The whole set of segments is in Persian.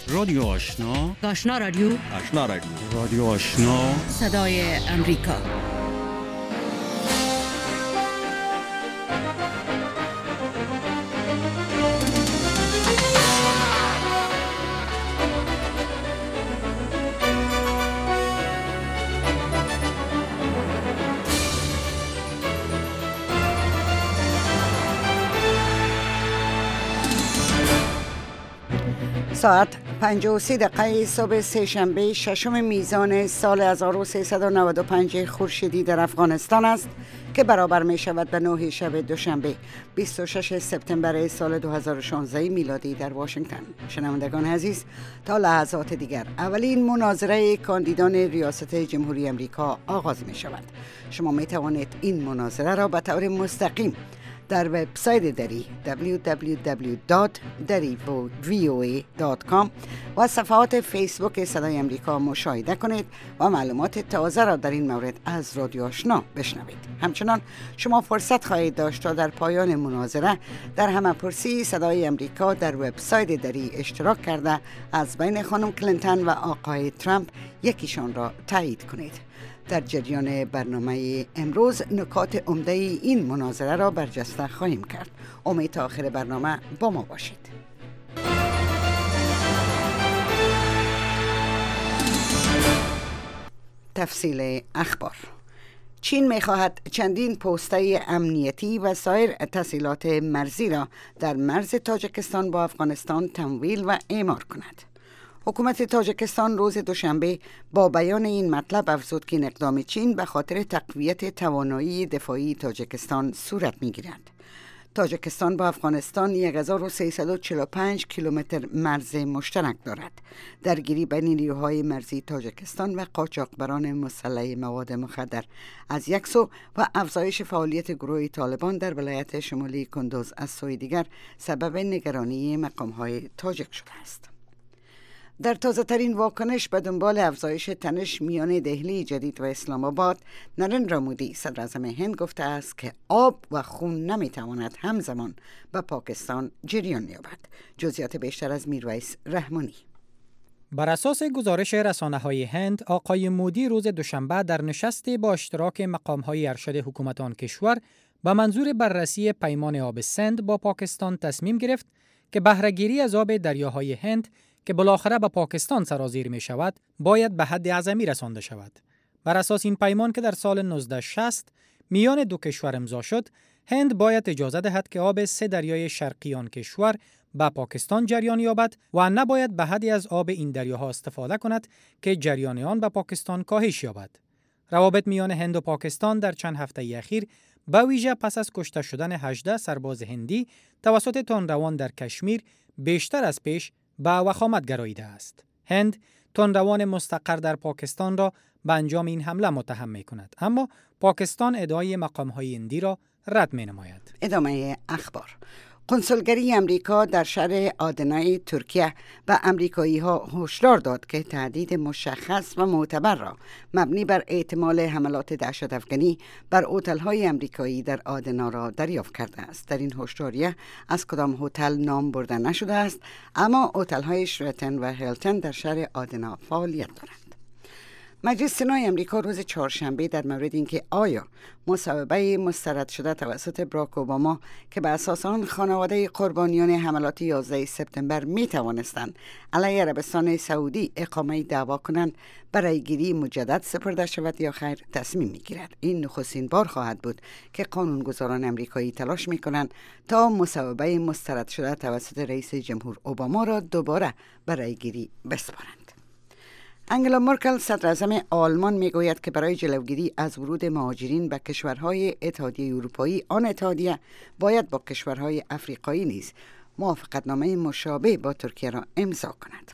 رادیو آشنا، آشنا رادیو، رادیو آشنا، صدای امریکا. ساعت 5:30 صبح سه‌شنبه ششم میزان سال 1395 خورشیدی در افغانستان است که برابر می شود به 9 شب دوشنبه 26 سپتامبر سال 2016 میلادی در واشنگتن. شنوندگان عزیز، تا لحظات دیگر اولین مناظره کاندیدان ریاست جمهوری امریکا آغاز می شود. شما می توانید این مناظره را به طور مستقیم در وبسایت دری www.darivoa.com و صفحات فیسبوک صدای امریکا مشاهده کنید و معلومات تازه را در این مورد از رادیو آشنا بشنوید. همچنان شما فرصت خواهید داشت تا در پایان مناظره در همه‌پرسی صدای امریکا در وبسایت دری اشتراک کرده از بین خانم کلینتون و آقای ترامپ یکیشان را تایید کنید. در جریان برنامه امروز نکات عمده این مناظره را برجسته خواهیم کرد. امید تا آخر برنامه با ما باشید. تفصیل اخبار. چین می‌خواهد چندین پوسته امنیتی و سایر تسهیلات مرزی را در مرز تاجیکستان با افغانستان تمویل و اعمار کند. حکومت تاجیکستان روز دوشنبه با بیان این مطلب افزود که این اقدام چین به خاطر تقویت توانایی دفاعی تاجیکستان صورت می‌گیرد. تاجیکستان با افغانستان 1345 کیلومتر مرز مشترک دارد. درگیری بین نیروهای مرزی تاجیکستان و قاچاقبران مسلح مواد مخدر از یک سو و افزایش فعالیت گروه طالبان در ولایت شمالی کندوز از سوی دیگر سبب نگرانی مقام‌های تاجیک شده است. در تازه ترین واکنش به دنبال افزایش تنش میان دهلی جدید و اسلام آباد، نریندرا مودی صدر اعظم هند گفته است که آب و خون نمیتواند همزمان به پاکستان جریان یابد. جزئیات بیشتر از میرویس رحمانی. بر اساس گزارش رسانه‌های هند، آقای مودی روز دوشنبه در نشستی با اشتراک مقام‌های ارشد حکومت آن کشور به منظور بررسی پیمان آب سند با پاکستان تصمیم گرفت که بهره‌گیری از آب دریاهای هند که بالاخره به پاکستان سرازیر می شود، باید به حد اعظمی رسانده شود. بر اساس این پیمان که در سال 1960 میان دو کشور امضا شد، هند باید اجازه دهد که آب 3 دریای شرقی آن کشور به پاکستان جریان یابد و نباید به حدی از آب این دریاها استفاده کند که جریان آن به پاکستان کاهش یابد. روابط میان هند و پاکستان در چند هفته اخیر به ویژه پس از کشته شدن 18 سرباز هندی توسط تندروان در کشمیر بیشتر از پیش به وخامت گراییده است. هند تندروان مستقر در پاکستان را به انجام این حمله متهم می کند، اما پاکستان ادعای مقام‌های هندی را رد می نماید. ادامه اخبار. کنسولگری امریکا در شهر آدنای ترکیه به امریکایی‌ها هشدار داد که تهدید مشخص و معتبر را مبنی بر احتمال حملات دهشت‌افکنی بر هتل‌های امریکایی در آدنا را دریافت کرده است. در این هشداریه از کدام هتل نام برده نشده است، اما هتل‌های شراتن و هیلتون در شهر آدنا فعالیت دارند. مجلس سنای امریکا روز چهارشنبه در مورد اینکه آیا مصوبه مسترد شده توسط براک اوباما که به اساس آن خانواده قربانیان حملات 11 سپتامبر می توانستند علیه عربستان سعودی اقامه دعوا کنند برای گیری مجدد سپرده شود یا خیر تصمیم می گیرد. این نخستین بار خواهد بود که قانونگذاران امریکایی تلاش می کنند تا مصوبه مسترد شده توسط رئیس جمهور اوباما را دوباره برای گیری بسپارند. انگلا مرکل صدر اعظم آلمان میگوید که برای جلوگیری از ورود مهاجرین به کشورهای اتحادیه اروپایی، آن اتحادیه باید با کشورهای افریقایی نیز موافقتنامه مشابه با ترکیه را امضا کند.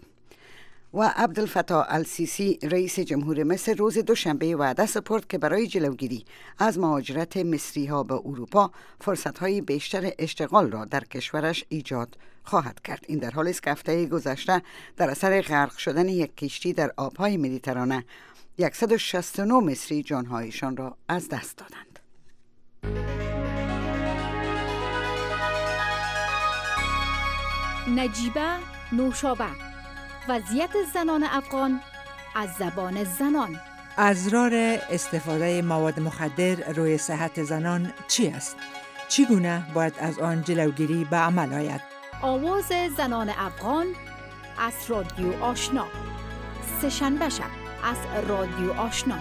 و عبدالفتاح السیسی رئیس جمهور مصر روز دوشنبه وعده سپرد که برای جلوگیری از مهاجرت مصری‌ها به اروپا فرصت‌های بیشتر اشتغال را در کشورش ایجاد خواهد کرد. این در حالی است که هفته گذشته در اثر غرق شدن یک کشتی در آب‌های مدیترانه 169 مصری جان‌هایشان را از دست دادند. نجیبه نوشابه وضعیت زنان افغان از زبان زنان. اضرار استفاده مواد مخدر روی صحت زنان چی است؟ چگونه باید از آن جلوگیری به عمل آید؟ آواز زنان افغان از رادیو آشنا، سه‌شنبه شب از رادیو آشنا.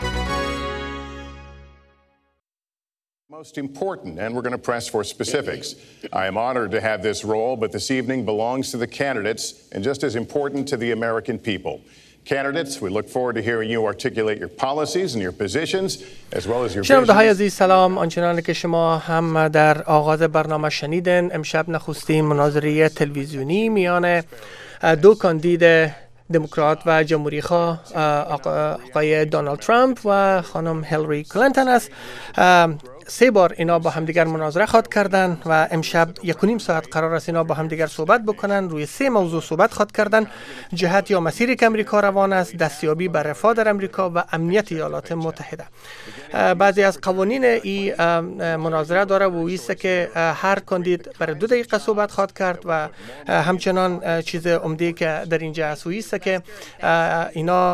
Most important, and we're going to press for specifics. I am honored to have this role, but this evening belongs to the candidates and just as important to the American people. Candidates, we look forward to hearing you articulate your policies and your positions as well as your visions. شنونده‌های عزیز سلام. آنچنان که شما هم در آغاز برنامه شنیدن، امشب نخستین مناظره تلویزیونی میان دو کاندید دموکرات و جمهوری خواه آقای دونالد ترامپ و خانم هیلاری کلینتون است. 3 بار اینا با همدیگر مناظره خواهد کردن و امشب 1.5 ساعت قرار است اینا با همدیگر صحبت بکنن. روی 3 موضوع صحبت خواهد کردن: جهت یا مسیری که امریکا روان است، دستیابی به رفاه در امریکا و امنیت ایالات متحده. بعضی از قوانین این مناظره داره و ایست که هر کاندید برای 2 دقیقه صحبت خواهد کرد و همچنان چیز عمده که در اینجا است و ایست که اینا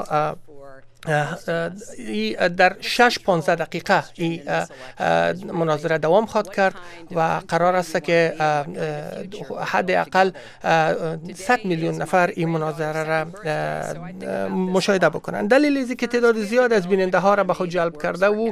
در 6-15 دقیقه این مناظره دوام خواهد کرد و قرار است که حداقل 100 میلیون نفر این مناظره را مشاهده بکنند. دلیل از که تعداد زیاد از بیننده ها را به خود جلب کرده و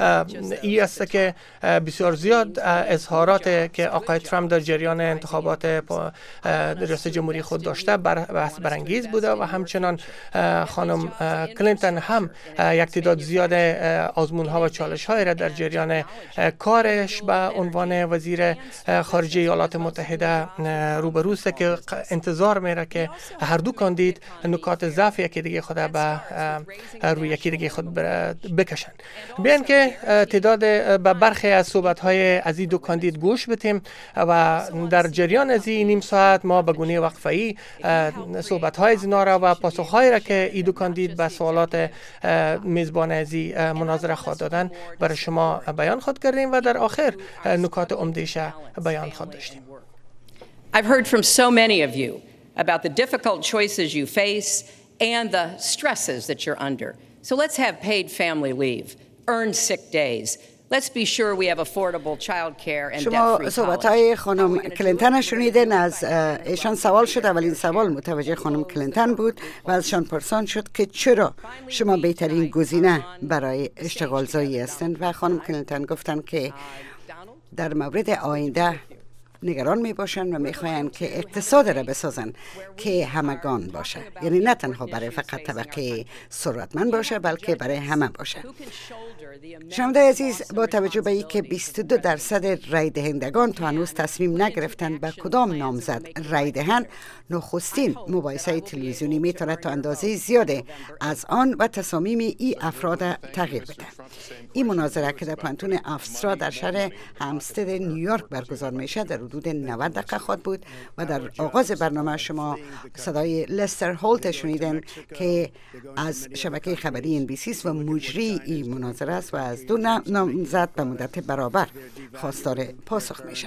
این است که بسیار زیاد اظهارات که آقای ترامپ در جریان انتخابات ریاست جمهوری خود داشته بحث برانگیز بوده و همچنان خانم کلینتون هم یک تعداد زیاد آزمون ها و چالش های را در جریان کارش به عنوان وزیر خارجه ایالات متحده روبروست که انتظار میره که هر دو کاندید نکات ضعف یکی دیگه خود به روی یکی دیگه خود بکشن. بیان که تعداد به برخی از صحبت های از این دو کاندید گوش بدیم و در جریان از این نیم ساعت ما به گونه وقفه‌ای صحبت های زینا را و پاسخ های را که این دو کاندید به سوالات میزبان ازی مناظره خواهد دادن برای شما بیان خواهد کردیم و در آخر نکات عمده‌اش بیان خواهد داشتیم. I've heard from so many of you about the difficult choices you face and the stresses that you're under. So let's have paid family leave, earned sick days. Let's be sure we have affordable childcare and debt-free college. شما صحبت‌های خانم کلینتون شنیدین. از ایشان سوال شد، اولین سوال متوجه خانم کلینتون بود و ازشان پرسان شد که چرا شما بهترین گزینه برای اشتغالزایی هستند و خانم کلینتون گفتن که در مورد آینده نگران می باشن و می خواهند که اقتصاد را بسازن که همگان باشه، یعنی نه تنها برای فقط طبقه ثروتمند باشه بلکه برای همه باشه. شنونده عزیز، با توجه به اینکه 22% رای دهندگان تا هنوز تصمیم نگرفتند به کدام نامزد رای دهند، نخستین مباحثه تلویزیونی میتونه تا اندازه زیاده از آن و تصامیم این افراد تغییر بده. این مناظره که در پانتون افسترا در شهر همستد نیویورک برگزار میشه در حدود 90 دقیقه خواهد بود و در آغاز برنامه شما صدای لستر هولت شنیدن که از شبکه خبری NBC و مجری این مناظره است و از 2 نامزد به مدت برابر خواستار پاسخ میشه.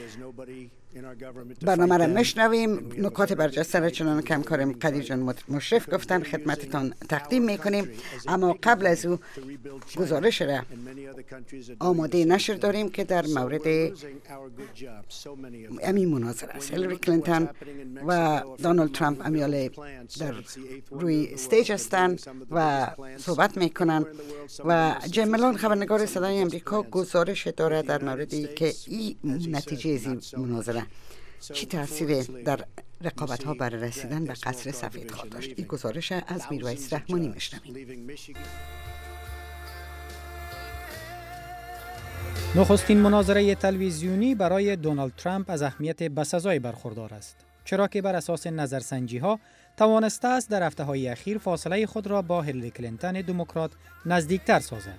برنامه را میشنویم. نکات برجسته را چنان که همکارم قدیر جان مشرف گفتن خدمتتان تقدیم میکنیم، اما قبل از او گزارش را آماده نشر داریم که در مورد همین مناظره است. هیلاری کلینتون و دونالد ترامپ امیال در روی استیج هستند و صحبت میکنن و جیم ملون خبرنگار صدای امریکا گزارش داره در موردی که این نتیجه از این مناظره چی تاثیر در رقابت ها برای رسیدن به قصر سفید خواهد داشت. این گزارش از میرویس رحمانی میشنویم. نخستین مناظره تلویزیونی برای دونالد ترامپ از اهمیت بسزایی برخوردار است، چرا که بر اساس نظرسنجی ها توانسته است در هفته های اخیر فاصله خود را با هیلاری کلینتون دموکرات نزدیکتر سازد.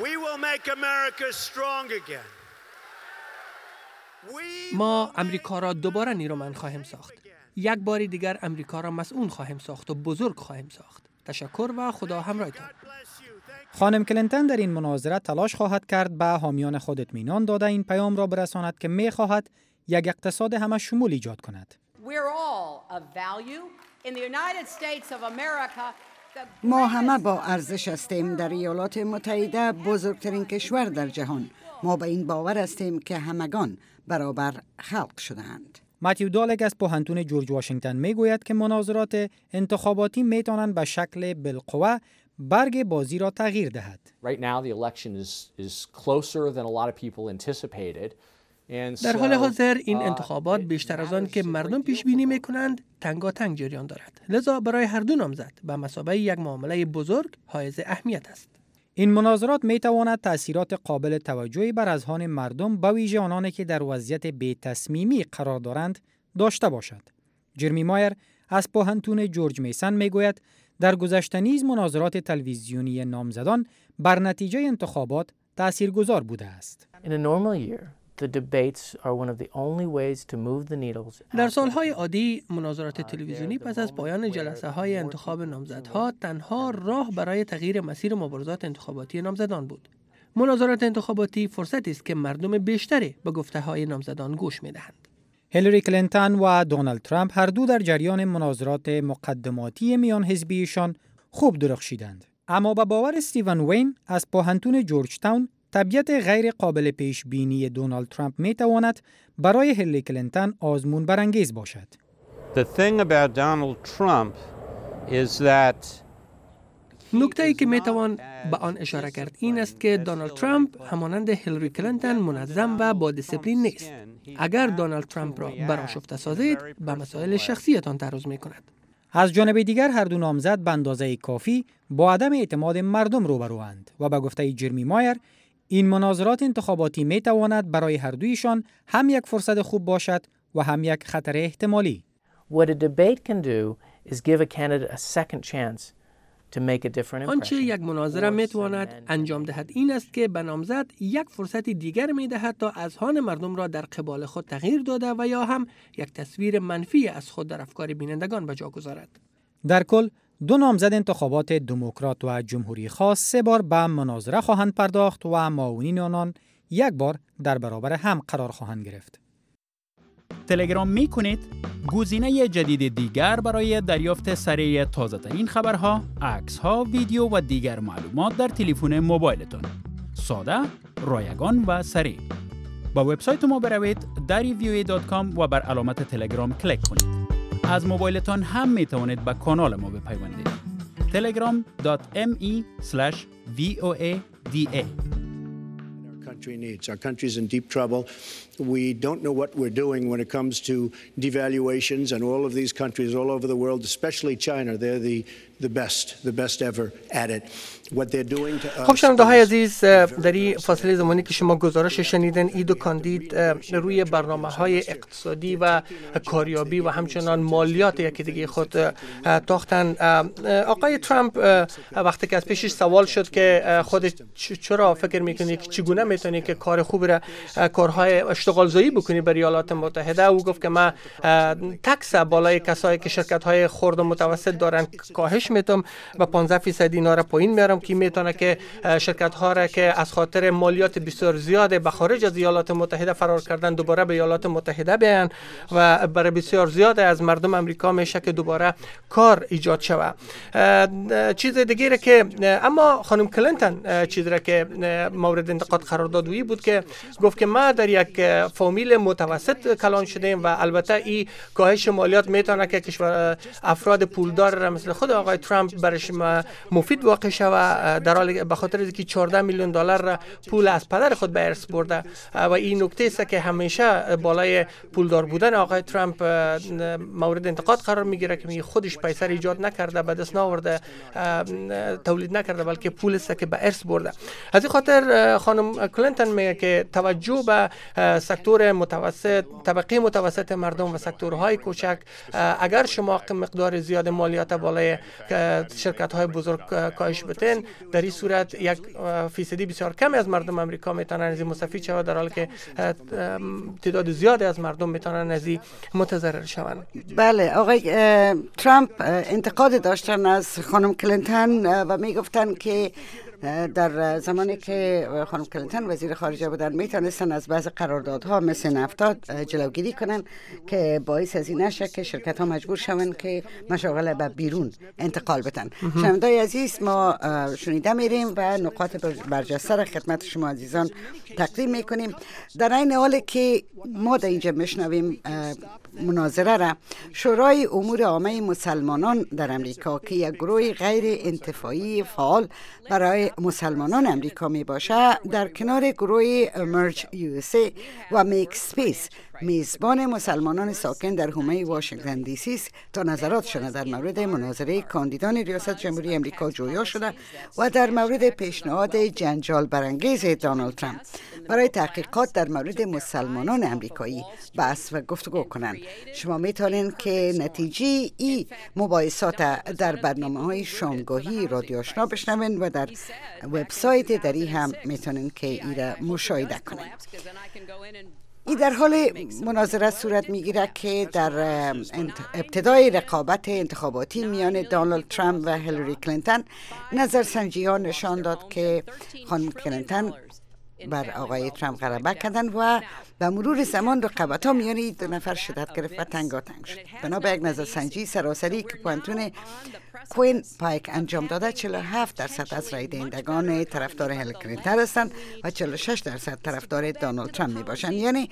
ما امریکا را دوباره نیرومند خواهیم ساخت. یک بار دیگر امریکا را مسئول خواهیم ساخت و بزرگ خواهیم ساخت. تشکر و خدا همراهتان. خانم کلینتون در این مناظره تلاش خواهد کرد به حامیان خود اطمینان داده این پیام را برساند که می خواهد یک اقتصاد همه شمول ایجاد کند. We're all of value In the United States of America, ما همه با ارزش هستیم. در ایالات متحده بزرگترین کشور در جهان، ما به این باور هستیم که همگان برابر خلق شده‌اند. متیو دالک از پوهنتون جورج واشنگتن میگوید که مناظرات انتخاباتی میتونن به شکل بالقوه برگ بازی را تغییر دهد. Right now the election is closer than a lot of people anticipated. در حال حاضر این انتخابات بیشتر از آن که مردم پیش بینی میکنند تنگاتنگ جریان دارد. لذا برای هر دو نامزد به مثابه یک معامله بزرگ حائز اهمیت است. این مناظرات می تواند تأثیرات قابل توجهی بر اذهان مردم به ویژه آنانی که در وضعیت بی تصمیمی قرار دارند داشته باشد. جرمی مایر از پوهنتون جورج میسن میگوید در گذشته نیز مناظرات تلویزیونی نامزدان بر نتیجه انتخابات تاثیرگذار بوده است. در سالهای عادی مناظرات تلویزیونی پس از پایان جلسه های انتخاب نامزدها تنها راه برای تغییر مسیر مبارزات انتخاباتی نامزدان بود. مناظرات انتخاباتی فرصتی است که مردم بیشتری به گفته های نامزدان گوش می‌دهند. هیلاری کلینتون و دونالد ترامپ هر دو در جریان مناظرات مقدماتی میان حزبیشان خوب درخشیدند. اما به باور استیون وین از پوهنتون جورج تاون، طبیعت غیر قابل پیش بینی دونالد ترامپ می تواند برای هیلاری کلینتون آزمون برانگیز باشد. The thing about Donald Trump is that نکته‌ای که میتوان به آن اشاره کرد این است که دونالد ترامپ همانند هیلاری کلینتون منظم و با دیسیپلین نیست. اگر دونالد ترامپ را برآشفته سازید به مسائل شخصیتان تعرض می‌کند. از جانب دیگر هر دو نامزد به اندازه کافی با عدم اعتماد مردم روبروند و به گفته جرمی مایر این مناظرات انتخاباتی می تواند برای هر دویشان هم یک فرصت خوب باشد و هم یک خطر احتمالی. What a debate can do is give a candidate a second chance to make a different impression. آنچه یک مناظره می تواند انجام دهد این است که به نامزد یک فرصت دیگر می دهد تا اذهان مردم را در قبال خود تغییر داده و یا هم یک تصویر منفی از خود در افکار بینندگان به جا گذارد. در کل دو نامزد انتخابات دموکرات و جمهوری خواست 3 بار به مناظره خواهند پرداخت و معاونین آنان 1 بار در برابر هم قرار خواهند گرفت. تلگرام می کنید؟ گزینه جدید دیگر برای دریافت سریع تازه‌ترین خبرها، عکس‌ها، ویدیو و دیگر معلومات در تلفن موبایلتان. ساده، رایگان و سریع. با وبسایت ما بروید darivoa.com و بر علامت تلگرام کلیک کنید. از موبایلتان هم می توانید به کانال ما بپیوندید. telegram.me/voada. Our country is in deep trouble. We don't know what we're doing when it comes to devaluations, and all of these countries all over the world, especially China, they're the best ever at it. What they're doing to us. خب شنونده‌های عزیز، در این فاصله زمانی که شما گزارش شنیدن اید و کاندید روی برنامه‌های اقتصادی و کاریابی و همچنان مالیات یکی دیگه خود تاختن. آقای ترامپ وقتی که از پیشش سوال شد که خودت چرا فکر می‌کنی که چگونه می‌تونی که کار خوب را کارهای اشتغال زایی بکنی برای ایالات متحده، او گفت که من تکس بالای کسایی که شرکت‌های خرد و متوسط دارن کاهش میدم و 15% اینا را پایین میارم که میتونه که شرکت‌ها را که از خاطر مالیات بسیار زیاد به خارج از ایالات متحده فرار کردن دوباره به ایالات متحده بیان و برای بسیار زیاد از مردم امریکا میشه که دوباره کار ایجاد شود. چیز دیگه که اما خانم کلینتون چیزی را که مورد انتقاد قرار داد بود که گفت که ما در یک فامیل متوسط کلان شدیم و البته این کاهش مالیات میتونه که کشور افراد پولدار را مثل خود آقای ترامپ برش مفید واقع شود، در حالی به خاطر اینکه 14 میلیون دلار پول از پدر خود به ارث برده و این نکته است که همیشه بالای پولدار بودن آقای ترامپ مورد انتقاد قرار میگیره که خودش پیسه ایجاد نکرده، به دست نآورده، تولید نکرده، بلکه پول است که به ارث برده. از این خاطر خانم کلینتون میگه که توجه به سکتور متوسط، طبقه متوسط مردم و سکتورهای کوچک، اگر شما مقدار زیاد مالیات بالای شرکت‌های بزرگ کاهش بدین، در این صورت 1% بسیار کمی از مردم امریکا میتونن از این مستفید شوند، در حالی که تعداد زیادی از مردم میتونن از این متضرر شوند. بله، آقای ترامپ انتقاد داشتن از خانم کلینتون و میگفتن که در زمانی که خانم کلینتون وزیر خارجه بودن میتونستن از بعض قراردادها مثل نفتا جلوگیری کنن که باعث از این نشه که شرکت ها مجبور شون که مشاغل به بیرون انتقال بدن. شنوندای عزیز، ما شنیده میریم و نقاط برجسته را خدمت شما عزیزان تقدیم میکنیم. در این حال که ما در اینجا میشنویم مناظره را، شورای امور عامه مسلمانان در امریکا که یک گروه غیر انتفاعی فعال برای مسلمانان امریکا می باشه، در کنار گروه امرج USA و میک سپیس میزبان مسلمانان ساکن در حومه واشنگتن دی سی تا نظراتشان در مورد مناظره کاندیدان ریاست جمهوری امریکا جویا شده و در مورد پیشنهاد جنجال برانگیز دونالد ترامپ برای تحقیقات در مورد مسلمانان امریکایی بحث و گفتگو کنند. شما میتونین که نتیجه ای مباحثات در برنامه‌های شامگاهی رادیو آشنا بشنوین و در وبسایت دری هم میتونین که ای را مشاهده کنین. این در حال مناظره صورت میگیره که در ابتدای رقابت انتخاباتی میان دونالد ترامپ و هیلاری کلینتون نظرسنجی ها نشان داد که خانم کلینتون بر آقای ترامپ غلبه کردن و به مرور زمان رقابت ها میان این دو نفر شدت گرفت و تنگاتنگ شد. بنا به یک نظرسنجی سراسری که پوانتون کوین پایک انجام داده، 47% از رای دهندگان طرفدار هیلاری کلینتون هستند و 46% طرفدار دونالد ترامپ می باشند. یعنی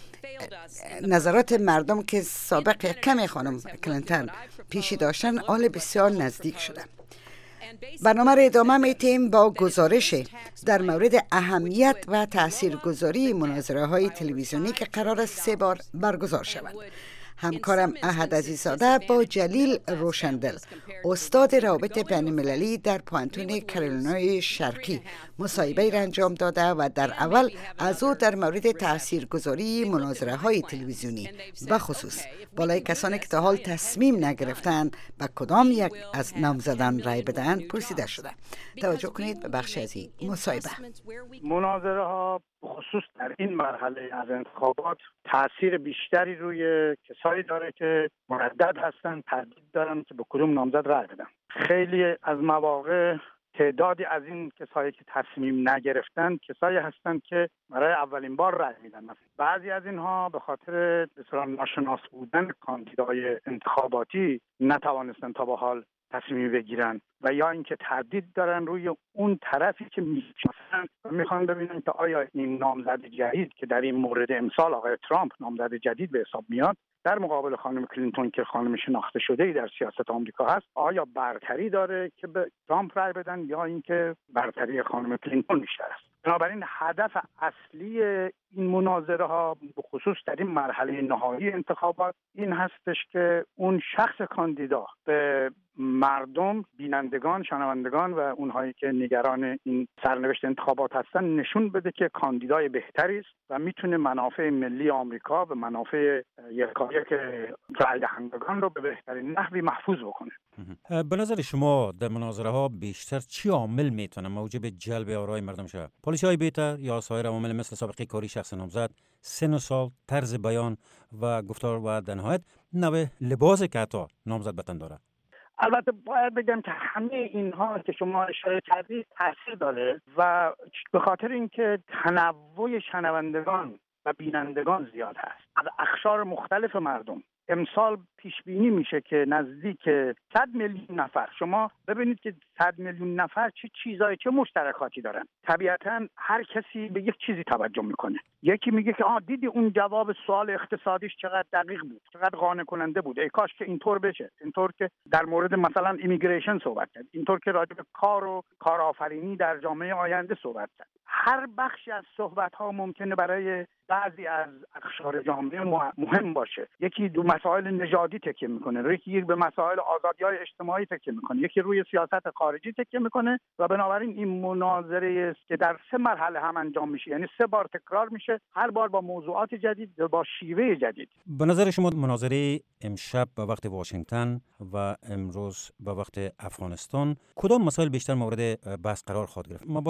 نظرات مردم که سابق کمی خانم کلینتون پیشی داشتن حال بسیار نزدیک شده. برنامه را ادامه میتیم با گزارش در مورد اهمیت و تاثیرگذاری مناظره های تلویزیونی که قرار است 3 بار برگزار شود. همکارم احد عزیزاده با جلیل روشندل، استاد روابط بین‌المللی در پوانتون کارولینای شرقی، مصاحبه را انجام داده و در اول از او در مورد تاثیرگذاری مناظره های تلویزیونی بخصوص بالای کسانی که تا حال تصمیم نگرفتند به کدام یک از نامزدان رای بدهند پرسیده شده. توجه کنید به بخش از این مصاحبه. مناظره ها خصوص در این مرحله از انتخابات تأثیر بیشتری روی کسایی داره که مردد هستن، تردید دارن که به کدوم نامزد رای بدن. خیلی از مواقع تعدادی از این کسایی که تصمیم نگرفتن کسایی هستن که برای اولین بار رای میدن. بعضی از اینها به خاطر بسیار ناشناس بودن کاندیدای انتخاباتی نتوانستن تا به حال تصمیم بگیرن و یا اینکه تردید دارن روی اون طرفی که میشناسن و میخوان ببینن که آیا این نامزد جدید که در این مورد امسال آقای ترامپ نامزد جدید به حساب میاد در مقابل خانم کلینتون که خانم شناخته شده‌ای در سیاست آمریکا هست، آیا برتری داره که به ترامپ رای بدن یا اینکه برتری خانم کلینتون بیشتر است. بنابراین هدف اصلی این مناظره ها به خصوص در این مرحله نهایی انتخابات این هستش که اون شخص کاندیدا به مردم، بینندگان، شنوندگان و اونهایی که نگران این سرنوشت انتخابات هستن نشون بده که کاندیدای بهتری است و میتونه منافع ملی آمریکا و منافع یکایک رای دهندگان رو به بهترین نحوی محفوظ بکنه. به نظر شما در مناظره ها بیشتر چی عامل میتونه موجب جلب آرای مردم شود؟ پالیسی های بهتر یا سایر عوامل مثل سابقه کاری شخص نامزد، سن و سال، طرز بیان و گفتار و در نهایت نوع لباسی که حتی نامزد به تن داره؟ البته باید بگم که همه اینها که شما اشاره کردید تاثیر داره و به خاطر اینکه تنوع شنوندگان و بینندگان زیاد هست از اقشار مختلف مردم. امسال پیش بینی میشه که نزدیک 100 میلیون نفر، شما ببینید که 100 میلیون نفر چه چیزایی، چه مشترکاتی دارن. طبیعتاً هر کسی به یک چیزی توجه میکنه. یکی میگه که دیدی اون جواب سوال اقتصادیش چقدر دقیق بود، چقدر قانع کننده بود، ای کاش که اینطور بشه، اینطور که در مورد مثلا ایمیگریشن صحبت کرد، اینطور که راجع به کار و کارآفرینی در جامعه آینده صحبت کرد. هر بخشی از صحبت‌ها ممکنه برای بعضی از اقشار جامعه مهم باشه. یکی دو مسائل نژادی تکیه میکنه، یکی به مسائل آزادی‌های اجتماعی تکیه میکنه، یکی روی سیاست خارجی تکیه میکنه و بنابراین این مناظره است که در 3 مرحله هم انجام میشه، یعنی 3 بار تکرار میشه، هر بار با موضوعات جدید و با شیوه جدید. به نظر شما مناظره امشب به وقت واشنگتن و امروز به وقت افغانستان کدام مسائل بیشتر مورد بحث قرار خواهد گرفت؟ مباحث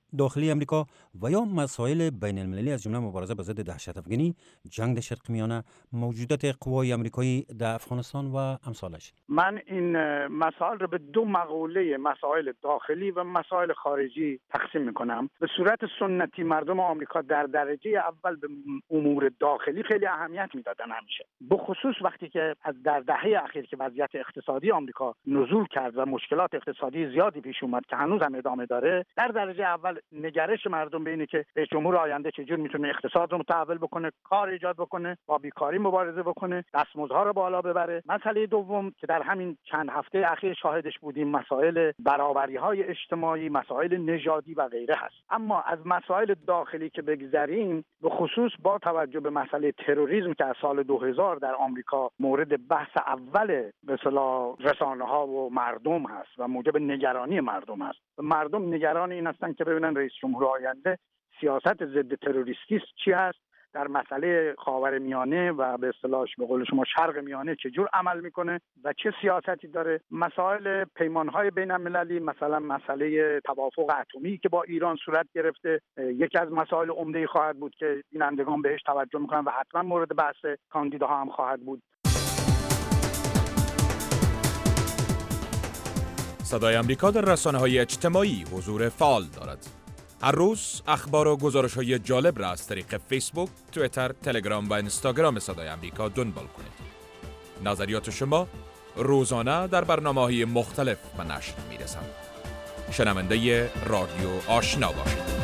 داخلی امریکا و یا مسائل بین المللی از جمله مبارزه با ضد دهشت افغانی، جنگ در شرق میانه، موجودیت قوای امریکایی در افغانستان و امثالش؟ من این مسائل رو به دو مقوله، مسائل داخلی و مسائل خارجی تقسیم میکنم. به صورت سنتی مردم آمریکا در درجه اول به امور داخلی خیلی اهمیت میدادن همیشه، به خصوص وقتی که از در دهه اخیر که وضعیت اقتصادی آمریکا نزول کرد و مشکلات اقتصادی زیادی پیش اومد که هنوز هم ادامه داره. در درجه اول نگرش مردم به اینه که رئیس جمهور آینده چجور میتونه اقتصاد رو متحول بکنه، کار ایجاد بکنه، با بیکاری مبارزه بکنه، دستمزدها رو بالا ببره. مسئله دوم که در همین چند هفته اخیر شاهدش بودیم، مسائل برابری‌های اجتماعی، مسائل نژادی و غیره هست. اما از مسائل داخلی که بگذریم، به خصوص با توجه به مسئله تروریسم که از سال 2000 در آمریکا مورد بحث اول به اصطلاح رسانه‌ها و مردم هست و موجب نگرانی مردم هست. مردم نگران این هستن که ببینن رئیس جمهور آینده سیاست ضد تروریستی چی هست، در مسئله خاورمیانه و به اصطلاح به قول شما شرق میانه چجور عمل میکنه و چه سیاستی داره. مسائل پیمانهای بین المللی، مثلا مسئله توافق اتمی که با ایران صورت گرفته، یکی از مسائل عمده خواهد بود که بینندگان بهش توجه میکنن و حتما مورد بحث کاندیداها هم خواهد بود. صدای آمریکا در رسانه‌های اجتماعی حضور فعال دارد. هر روز اخبار و گزارش‌های جالب را از طریق فیسبوک، توییتر، تلگرام و اینستاگرام صدای آمریکا دنبال کنید. نظریات شما روزانه در برنامه‌های مختلف به نشر می‌رسند. شنونده رادیو آشنا باشید.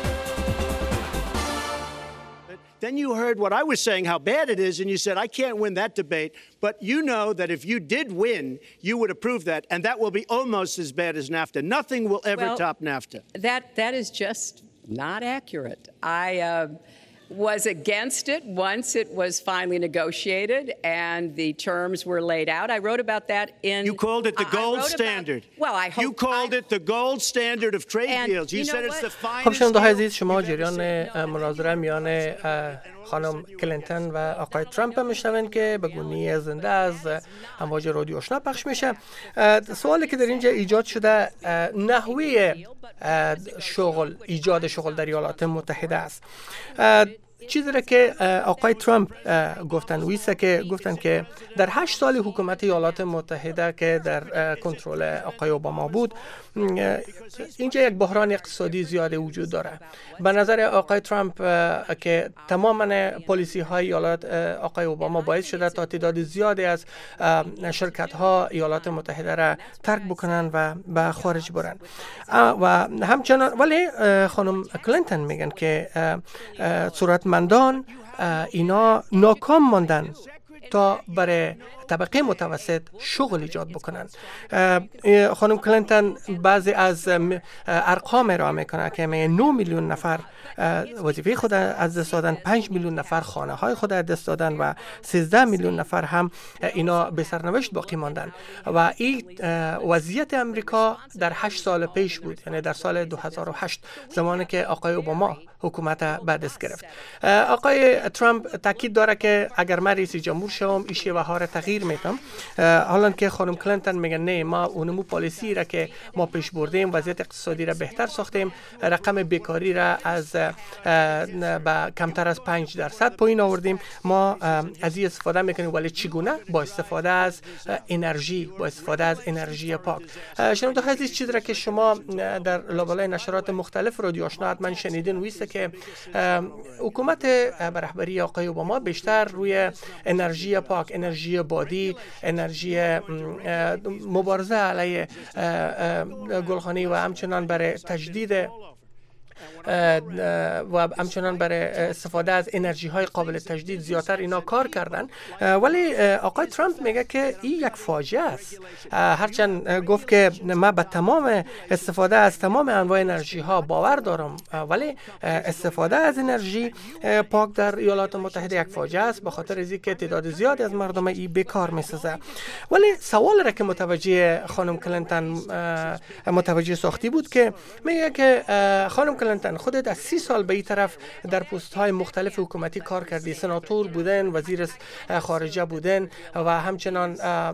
Then you heard what I was saying, how bad it is, and you said, I can't win that debate. But you know that if you did win, you would approve that, and that will be almost as bad as NAFTA. Nothing will ever top NAFTA. That is just not accurate. I was against it once it was finally negotiated and the terms were laid out. I wrote about that in... You called it the gold standard. Well, I hope... You called it the gold standard of trade deals. You said it's the finest... خب شنونده‌های عزیز، شما جریان مناظره میان خانم کلینتون و آقای ترامپ میشنوین که به گونی زنده از امواج رادیو آشنا پخش میشه. سوالی که در اینجا ایجاد شده نحوه ایجاد شغل در ایالات متحده است. چیزی را که آقای ترامپ گفتن که در 8 سال حکومت ایالات متحده که در کنترل آقای اوباما بود، اینجا یک بحران اقتصادی زیاد وجود داره. به نظر آقای ترامپ که تماما پالیسی های ایالات آقای اوباما باعث شده تا تعداد زیادی از شرکت ها ایالات متحده را ترک بکنن و به خارج برن. و همچنان ولی خانم کلینتون میگن که ثروتمندان اینا ناکام ماندن تا برای طبقه متوسط شغل ایجاد بکنن. خانم کلینتون بعضی از ارقام ارائه میکنه که 9 میلیون نفر وظیفه خود از دست دادن، 5 میلیون نفر خانه های خود از دست دادن و 13 میلیون نفر هم اینا به سرنوشت باقی ماندن. و این وضعیت امریکا در 8 سال پیش بود، یعنی در سال 2008 زمانی که آقای اوباما حکومت به دست گرفت. آقای ترامپ تاکید داره که اگر من رئیس جمهور شوم این شیوه ها را تغییر میدم، حالا که خانم کلینتون میگن نه، ما اونمو پالیسی را که ما پیش بردیم، وضعیت اقتصادی را بهتر ساختیم، رقم بیکاری را از با کمتر از 5% پایین آوردیم، ما از این استفاده میکنیم. ولی چگونه؟ با استفاده از انرژی، با استفاده از انرژی پاک. شنونده های عزیز، چیزی را که شما در لابلای نشرات مختلف رادیو آشنا حتما شنیدین ویسته که حکومت به رهبری آقای اوباما بیشتر روی انرژی پاک، انرژی بادی، انرژی مبارزه علیه گلخانی و همچنان برای تجدید و همچنان برای استفاده از انرژی های قابل تجدید زیادتر اینا کار کردن. ولی آقای ترامپ میگه که این یک فاجعه است. هرچند گفت که من به تمام استفاده از تمام انواع انرژی ها باور دارم، ولی استفاده از انرژی پاک در ایالات متحده یک فاجعه است، به خاطر از اینکه تعداد زیادی از مردم این بیکار میسازه. ولی سوال را که متوجه خانم کلینتون متوجه ساختی بود که میگه که خانم کلینتون کلینتون خودت از 30 سال به این طرف در پست های مختلف حکومتی کار کردی، سناتور بودن، وزیر خارجه بودن و همچنان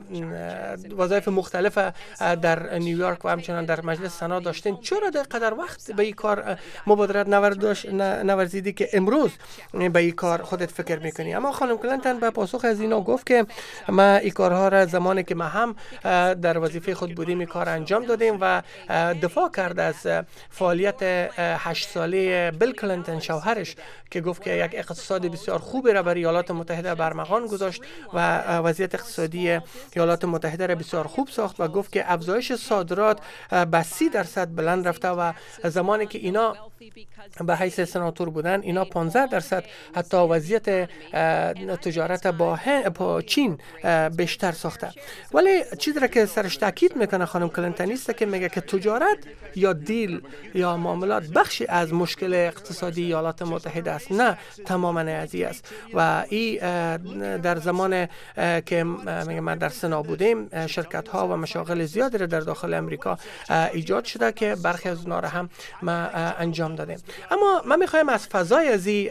وظایف مختلف در نیویورک و همچنان در مجلس سنا داشتین. چرا در قدر وقت به این کار مبادرت نورزیدی که امروز به این کار خودت فکر میکنی؟ اما خانم کلینتون به پاسخ از اینا گفت که ما این کارها را زمانی که ما هم در وظیفه خود بودیم این کار انجام دادیم و دفاع کرد از فعالیت 8 ساله بیل کلینتون شوهرش که گفت که یک اقتصاد بسیار خوبی را برای ایالات متحده برمغان گذاشت و وضعیت اقتصادی ایالات متحده را بسیار خوب ساخت و گفت که افزایش صادرات به 30% بلند رفته و زمانی که اینا به حیث سناتور بودن اینا 15% حتی وضعیت تجارت با چین بیشتر ساخته. ولی چیزی را که سرش تاکید میکنه خانم کلینتون است که میگه که تجارت یا دیل یا معاملات بخشی از مشکل اقتصادی ایالات متحده است، نه تماما ازی است. و این در زمان که ما در سنا بودیم شرکت ها و مشاغل زیادی را در داخل امریکا ایجاد شده که برخی از اونها را هم ما انجام دادیم. اما من میخوایم از فضای از این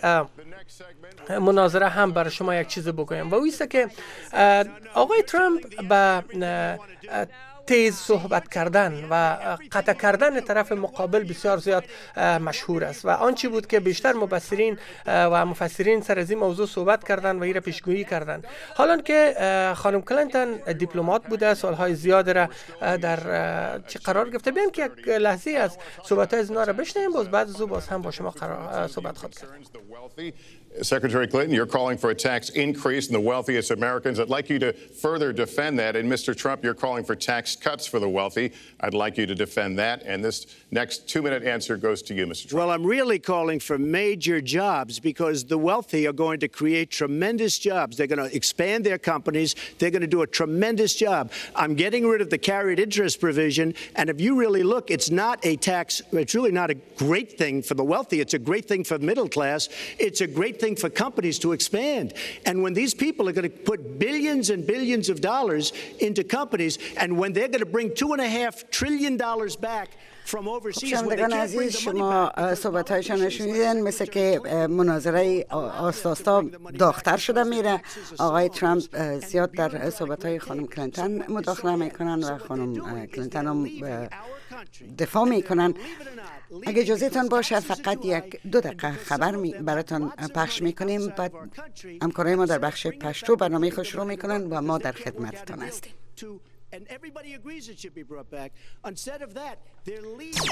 مناظره هم برای شما یک چیز بگویم و اویسته که آقای ترامپ به تیز صحبت کردن و قطع کردن طرف مقابل بسیار زیاد مشهور است و آنچه بود که بیشتر مبصرین و مفسرین سر از این موضوع صحبت کردن و این را پیشگویی کردن. حالا که خانم کلینتون دیپلمات بوده، سالهای زیاد را در چه قرار گرفته، بیان که یک لحظه از صحبت‌های از اینا را بشنویم، بعد از او باز هم با شما صحبت خواهد کرد. Secretary Clinton, you're calling for a tax increase in the wealthiest Americans. I'd like you to further defend that. And Mr. Trump, you're calling for tax cuts for the wealthy. I'd like you to defend that. And this next 2-minute answer goes to you, Mr. Trump. Well, I'm really calling for major jobs because the wealthy are going to create tremendous jobs. They're going to expand their companies. They're going to do a tremendous job. I'm getting rid of the carried interest provision. And if you really look, it's not a tax. It's really not a great thing for the wealthy. It's a great thing for the middle class. It's a great thing for companies to expand. And when these people are going to put billions and billions of dollars into companies, and when they're going to bring $2.5 trillion back from overseas, شنوندگان عزیز، شما صحبت‌هایشان شنیدن، مثل که مناظره آستاستا داغ‌تر شده میره. آقای ترامپ زیاد در صحبت‌های خانم کلینتون مداخله میکنن و خانم کلینتون هم دفاع میکنن. اگه اجازهتان باشه فقط 1-2 دقیقه خبر براتون پخش میکنیم، بعد همکارای ما در بخش پشتو برنامه خود شروع میکنن و ما در خدمتتان هستیم. And everybody agrees it should be brought back. Instead of that, they're leaving.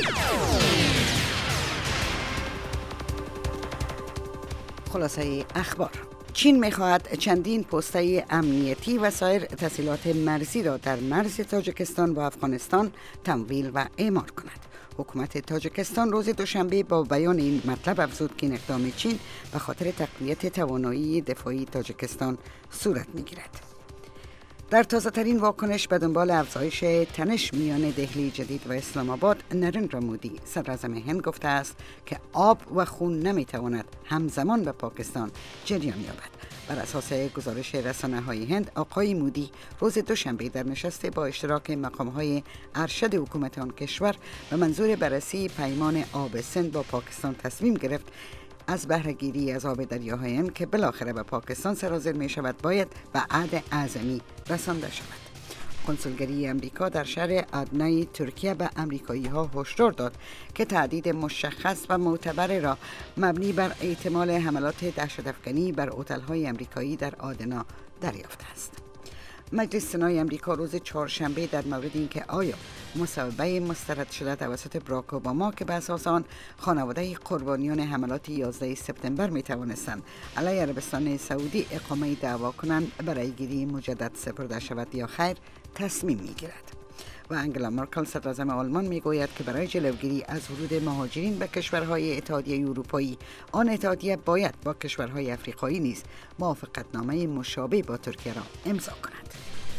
خلاصه اخبار: چین می‌خواهد چندین پسته امنیتی و سایر تسهیلات مرزی را در مرز تاجیکستان و افغانستان تمویل و اعمار کند. حکومت تاجیکستان روز دوشنبه با بیان این مطلب افزود که این اقدام چین به خاطر تقویت توانایی دفاعی تاجیکستان صورت می‌گیرد. در تازه‌ترین واکنش به دنبال افزایش تنش میان دهلی جدید و اسلام آباد، نریندرا مودی صدراعظم هند گفته است که آب و خون نمیتواند همزمان به پاکستان جریان یابد. بر اساس گزارش رسانه‌های هند، آقای مودی روز دوشنبه در نشست با اشتراک مقام‌های ارشد حکومت آن کشور به منظور بررسی پیمان آب سند با پاکستان تصمیم گرفت از بهره‌گیری از آب دریاهای هند که بالاخره به پاکستان سرازیر می شود باید به عهد اعظمی رسانده شود. کنسولگری امریکا در شهر آدنای ترکیه به امریکایی‌ها هشدار داد که تهدید مشخص و معتبر را مبنی بر احتمال حملات دهشت‌افکنی بر هتل‌های امریکایی در آدنا دریافته است. مجلس سنای امریکا روز چهارشنبه در مورد اینکه آیا مصوبه مسترد شده توسط براک اوباما که به اساس آن خانواده قربانیان حملات 11 سپتامبر می توانستند علیه عربستان سعودی اقامه دعوا کنند برای گیری مجدد سپرده شود یا خیر تصمیم می گیرد. و انگلا مرکل صدراعظم آلمان می گوید که برای جلوگیری از ورود مهاجرین به کشورهای اتحادیه اروپایی، آن اتحادیه باید با کشورهای افریقایی نیز موافقتنامه مشابه با ترکیه را امضا کند.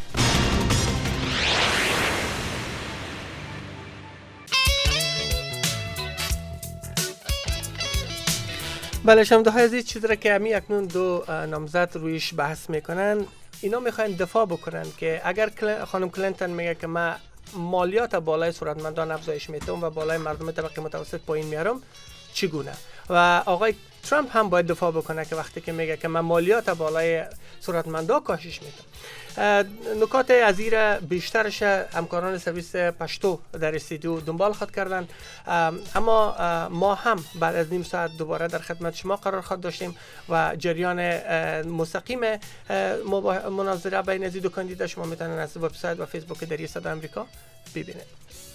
بله، شنونده‌های عزیز، چیزی را که همی اکنون دو نامزد رویش بحث میکنن، اینا میخواین دفاع بکنن که اگر خانم کلینتون میگه که من مالیات بالای ثروتمندان افزایش میدم و بالای مردم طبقه متوسط پایین میارم، چگونه و آقای ترامپ هم باید دفاع بکنه که وقتی که میگه که من مالیات بالای ثروتمندا کاهش میدم. نکات از این بیشترش همکاران سرویس پشتو در استودیو دنبال خواهد کردن، اما ما هم بعد از نیم ساعت دوباره در خدمت شما قرار خواهد داشتیم و جریان مستقیم مناظره بین از دو کاندیدا شما میتونن از وبسایت و فیسبوک دری صدا آمریکا ببینید.